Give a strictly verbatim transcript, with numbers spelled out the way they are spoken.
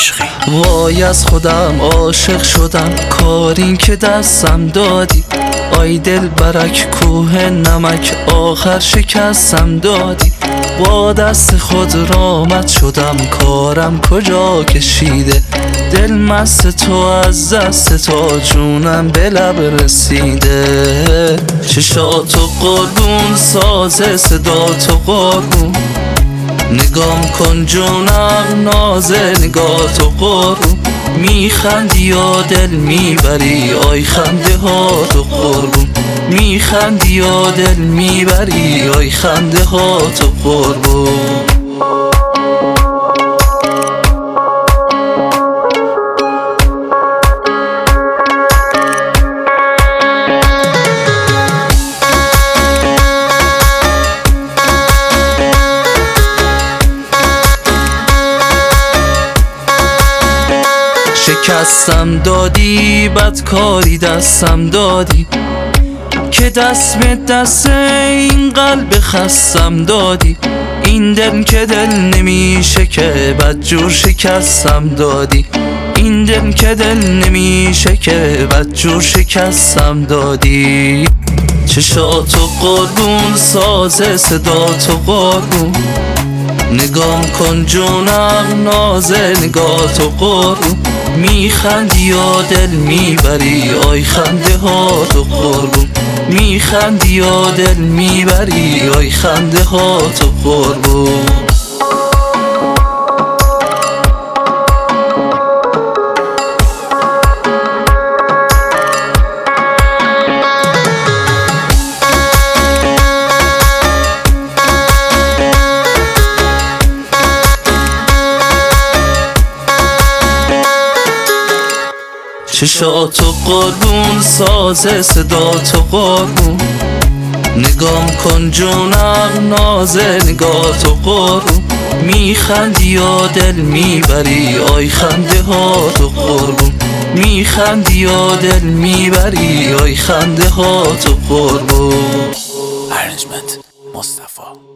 عشقی. وای از خودم عاشق شدم، کارین که دستم دادی. آی دل برک کوه نمک، آخر شکستم دادی. با دست خود رامت شدم، کارم کجا کشیده. دل مست تو از دست تو، جونم به لب رسیده. چشاتو قربون، ساز صداتو قربون. نگام کن جونم نازه، نگاه تو قربون. میخندی و دل میبری، آی خنده ها تو قربون. میخندی و دل میبری، آی خنده ها تو قربون. شکستم دادی، بدکاری دستم دادی. که دست به دست این قلب خستم دادی. این دل که دل نمیشه که بدجور شکستم دادی. این دل که دل نمیشه که بدجور شکستم دادی. چشاتو قربون، ساز صداتو قربون. نگام کن جونم نازه، نگاه تو قربون. میخندی و دل میبری، آی خنده ها تو قربون. میخندی و دل میبری، آی خنده ها تو قربون. چشاتو قربون، ساز صداتو قربون. نگام کن جونم نازه، نگاه تو قربون. میخندی و دل میبری، آی خنده ها تو قربون. میخندی و دل میبری، آی خنده ها تو قربون. ارنجمنت مصطفی.